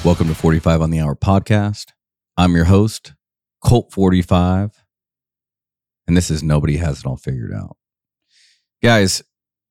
Welcome to 45 on the Hour podcast. I'm your host, Colt 45, and this is Nobody Has It All Figured Out. Guys,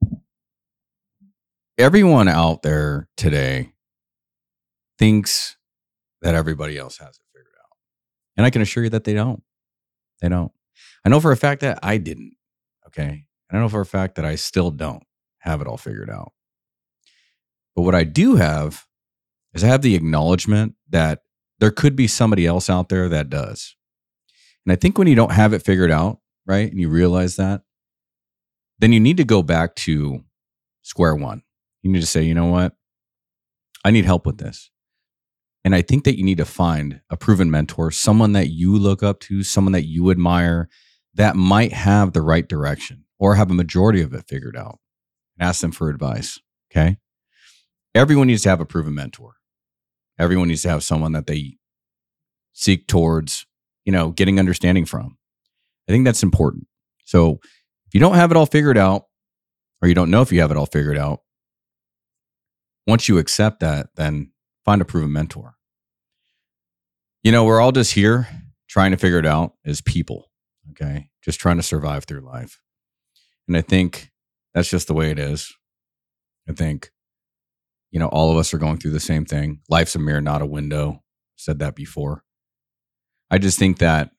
everyone out there today thinks that everybody else has it figured out. And I can assure you that they don't. They don't. I know for a fact that I didn't, okay? And I know for a fact that I still don't have it all figured out. But what I do have is I have the acknowledgement that there could be somebody else out there that does. And I think when you don't have it figured out, right, and you realize that, then you need to go back to square one. You need to say, you know what? I need help with this. And I think that you need to find a proven mentor, someone that you look up to, someone that you admire that might have the right direction or have a majority of it figured out, and ask them for advice, okay? Everyone needs to have a proven mentor. Everyone needs to have someone that they seek towards, getting understanding from. I think that's important. So if you don't have it all figured out, or you don't know if you have it all figured out, once you accept that, then find a proven mentor. We're all just here trying to figure it out as people, okay? Just trying to survive through life. And I think that's just the way it is. I think all of us are going through the same thing. Life's a mirror, not a window. Said that before. I just think that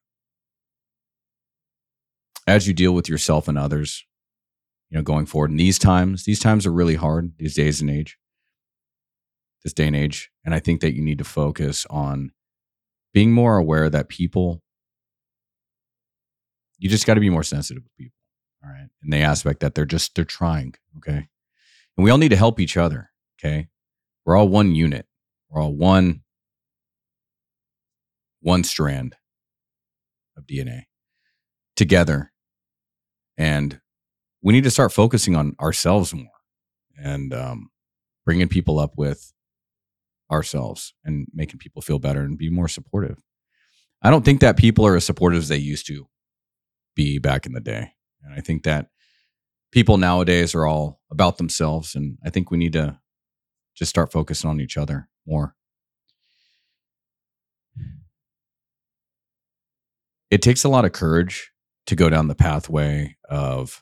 as you deal with yourself and others, going forward in these times are really hard, this day and age. And I think that you need to focus on being more aware that you just got to be more sensitive with people. All right. In the aspect that they're trying. Okay. And we all need to help each other. Okay. We're all one unit. We're all one strand of DNA together. And we need to start focusing on ourselves more and bringing people up with ourselves and making people feel better and be more supportive. I don't think that people are as supportive as they used to be back in the day. And I think that people nowadays are all about themselves. And I think we need to just start focusing on each other more. It takes a lot of courage to go down the pathway of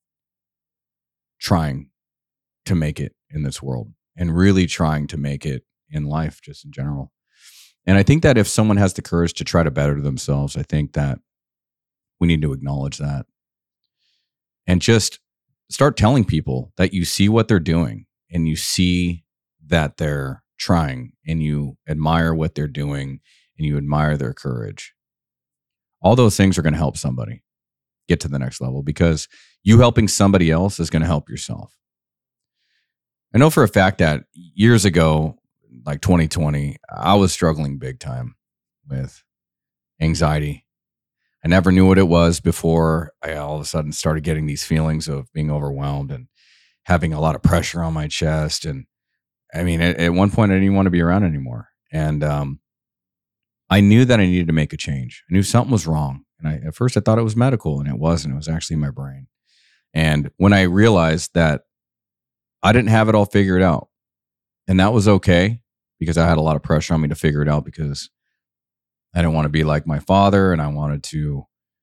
trying to make it in this world and really trying to make it in life, just in general. And I think that if someone has the courage to try to better themselves, I think that we need to acknowledge that and just start telling people that you see what they're doing and you see that they're trying and you admire what they're doing and you admire their courage. All those things are going to help somebody get to the next level because you helping somebody else is going to help yourself. I know for a fact that years ago, like 2020, I was struggling big time with anxiety. I never knew what it was before I all of a sudden started getting these feelings of being overwhelmed and having a lot of pressure on my chest. And I mean, at one point I didn't even want to be around anymore. And I knew that I needed to make a change. I knew something was wrong. And at first I thought it was medical, and it wasn't. It was actually my brain. And when I realized that I didn't have it all figured out, and that was okay because I had a lot of pressure on me to figure it out because I didn't want to be like my father, and I wanted to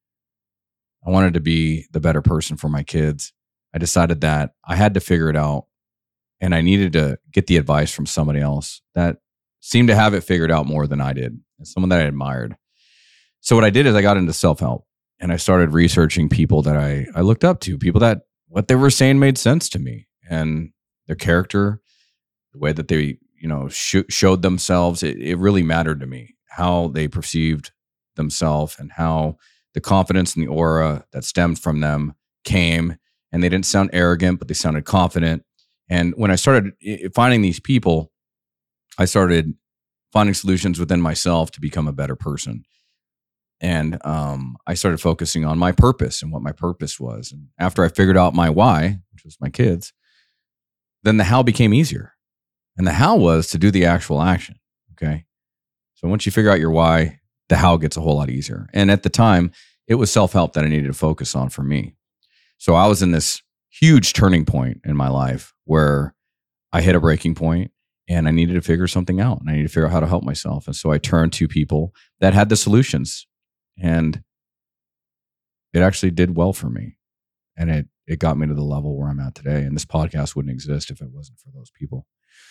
be the better person for my kids. I decided that I had to figure it out, and I needed to get the advice from somebody else that seemed to have it figured out more than I did, and someone that I admired. So what I did is I got into self-help, and I started researching people that I looked up to, people that what they were saying made sense to me, and their character, the way that they showed themselves, it really mattered to me, how they perceived themselves and how the confidence and the aura that stemmed from them came. And they didn't sound arrogant, but they sounded confident. And when I started finding these people, I started finding solutions within myself to become a better person. And I started focusing on my purpose and what my purpose was. And after I figured out my why, which was my kids, then the how became easier. And the how was to do the actual action. Okay. So once you figure out your why, the how gets a whole lot easier. And at the time, it was self-help that I needed to focus on for me. So I was in this huge turning point in my life where I hit a breaking point and I needed to figure something out, and I needed to figure out how to help myself. And so I turned to people that had the solutions, and it actually did well for me. And it got me to the level where I'm at today. And this podcast wouldn't exist if it wasn't for those people.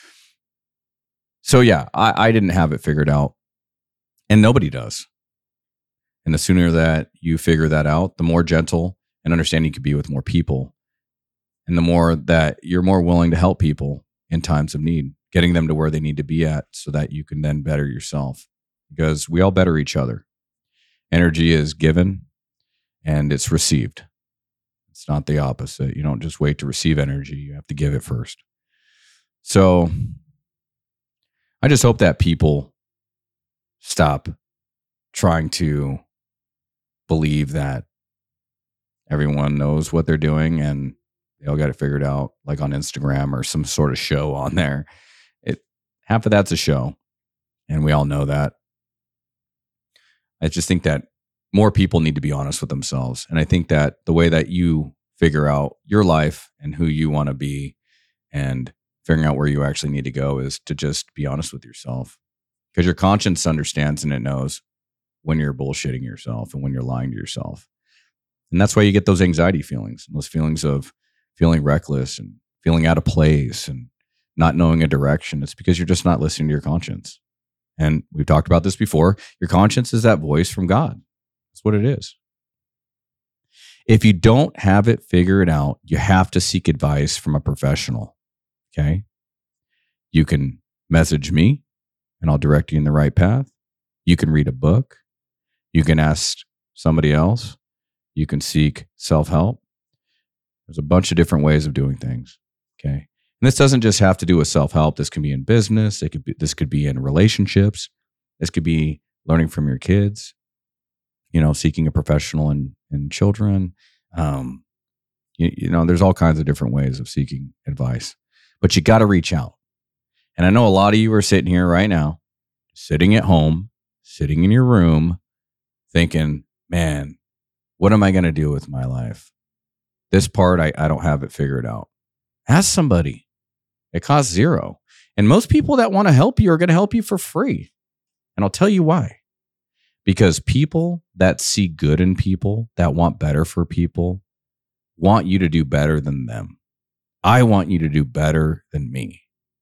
So yeah, I didn't have it figured out, and nobody does. And the sooner that you figure that out, the more gentle and understanding you can be with more people. And the more that you're more willing to help people in times of need, getting them to where they need to be at so that you can then better yourself. Because we all better each other. Energy is given and it's received. It's not the opposite. You don't just wait to receive energy. You have to give it first. So I just hope that people stop trying to believe that everyone knows what they're doing and they all got it figured out, like on Instagram or some sort of show on there. Half of that's a show, and we all know that. I just think that more people need to be honest with themselves. And I think that the way that you figure out your life and who you want to be and figuring out where you actually need to go is to just be honest with yourself. Because your conscience understands and it knows when you're bullshitting yourself and when you're lying to yourself. And that's why you get those anxiety feelings, those feelings of feeling reckless and feeling out of place and not knowing a direction. It's because you're just not listening to your conscience. And we've talked about this before. Your conscience is that voice from God. That's what it is. If you don't have it figured out, you have to seek advice from a professional. Okay? You can message me and I'll direct you in the right path. You can read a book. You can ask somebody else. You can seek self-help. There's a bunch of different ways of doing things. Okay? And this doesn't just have to do with self-help. This can be in business. This could be in relationships. This could be learning from your kids, seeking a professional in children. There's all kinds of different ways of seeking advice, but you got to reach out. And I know a lot of you are sitting here right now, sitting at home, sitting in your room, thinking, man, what am I going to do with my life? This part, I don't have it figured out. Ask somebody. It costs $0. And most people that want to help you are going to help you for free. And I'll tell you why. Because people that see good in people, that want better for people, want you to do better than them. I want you to do better than me.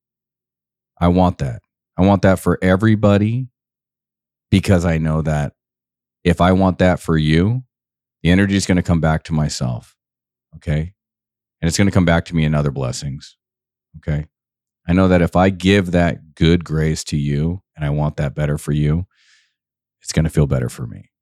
I want that. I want that for everybody because I know that if I want that for you, the energy is going to come back to myself. Okay? And it's going to come back to me in other blessings. Okay? I know that if I give that good grace to you and I want that better for you, it's going to feel better for me.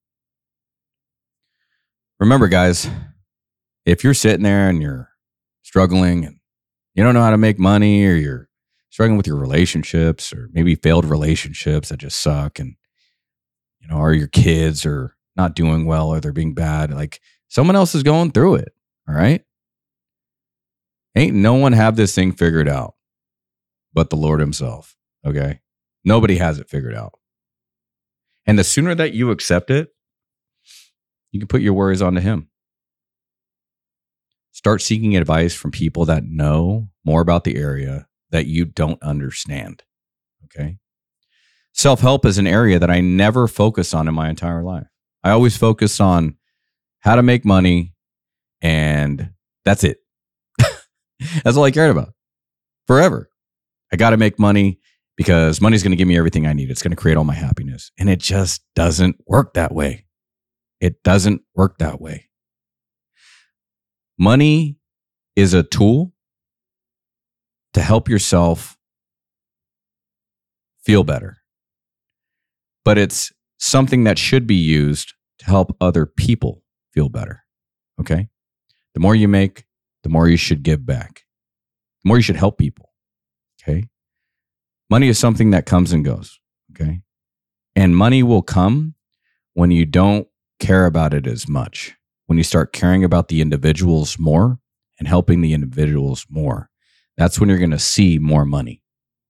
Remember, guys, if you're sitting there and you're struggling and you don't know how to make money, or you're struggling with your relationships, or maybe failed relationships that just suck, and or your kids are not doing well or they're being bad, like someone else is going through it. All right? Ain't no one have this thing figured out but the Lord himself. Okay? Nobody has it figured out. And the sooner that you accept it, you can put your worries onto him. Start seeking advice from people that know more about the area that you don't understand. Okay? Self-help is an area that I never focus on in my entire life. I always focus on how to make money, and that's it. That's all I cared about forever. I got to make money because money's going to give me everything I need. It's going to create all my happiness. And it just doesn't work that way. It doesn't work that way. Money is a tool to help yourself feel better. But it's something that should be used to help other people feel better. Okay? The more you make, the more you should give back. The more you should help people. Okay? Money is something that comes and goes. Okay? And money will come when you don't care about it as much. When you start caring about the individuals more and helping the individuals more. That's when you're going to see more money.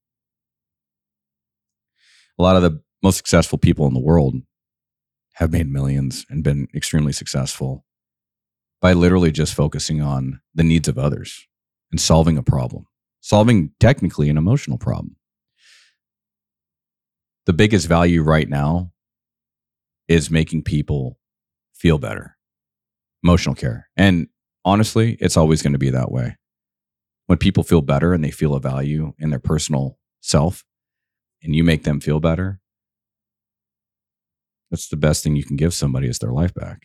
A lot of the most successful people in the world have made millions and been extremely successful by literally just focusing on the needs of others and solving a problem, solving technically an emotional problem. the biggest value right now is making people feel better. Emotional care. And honestly, it's always going to be that way. When people feel better and they feel a value in their personal self and you make them feel better, that's the best thing you can give somebody is their life back.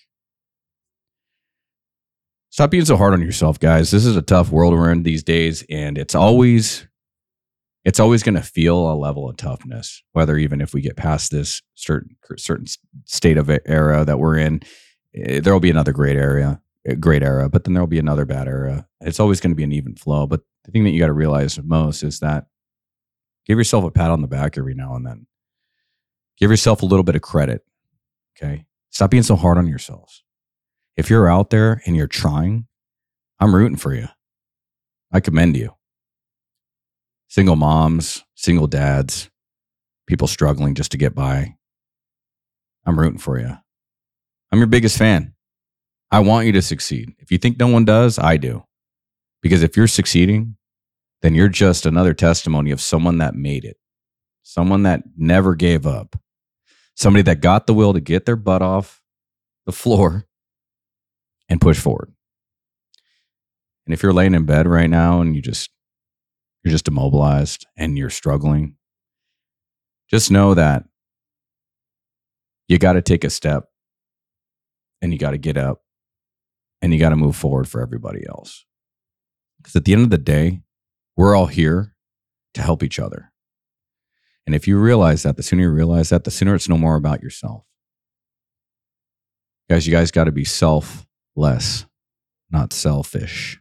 Stop being so hard on yourself, guys. This is a tough world we're in these days, and it's always going to feel a level of toughness, whether even if we get past this certain state of era that we're in, there will be another great era, but then there'll be another bad era. It's always going to be an even flow. But the thing that you got to realize most is that give yourself a pat on the back every now and then. Give yourself a little bit of credit. Okay. Stop being so hard on yourselves. If you're out there and you're trying, I'm rooting for you. I commend you. Single moms, single dads, people struggling just to get by. I'm rooting for you. I'm your biggest fan. I want you to succeed. If you think no one does, I do. Because if you're succeeding, then you're just another testimony of someone that made it. Someone that never gave up. Somebody that got the will to get their butt off the floor and push forward. And if you're laying in bed right now and you're just immobilized and you're struggling, just know that you got to take a step and you got to get up and you got to move forward for everybody else. Because at the end of the day, we're all here to help each other. And if you realize that, the sooner you realize that, the sooner it's no more about yourself. Guys, you guys got to be selfless, not selfish.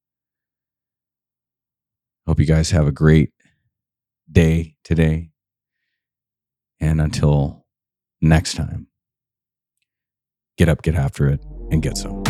Hope you guys have a great day today. And until next time, get up, get after it, and get some.